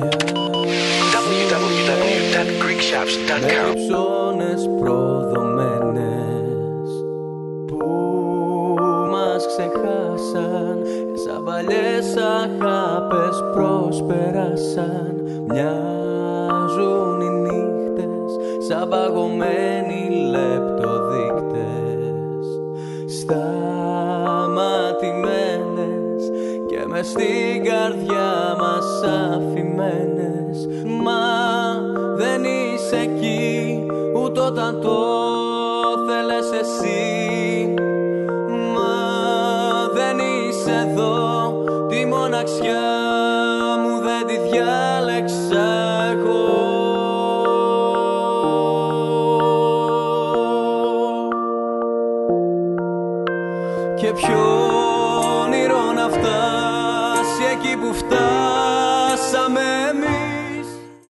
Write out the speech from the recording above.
www.greekshops.com. Με ψώνες προδομένες που μας ξεχάσαν, σαν παλιές αγάπες προσπεράσαν. Μοιάζουν οι νύχτες σαν παγωμένοι λεπτοδείκτες, σταματημένες και μες στην καρδιά μας αφημένες. Μα δεν είσαι εκεί ούτε όταν το θέλες εσύ. Μα δεν είσαι εδώ, τη μοναξιά μου δεν τη διάλεξα εγώ. Και ποιο όνειρο να φτάσει εκεί που φτάσει,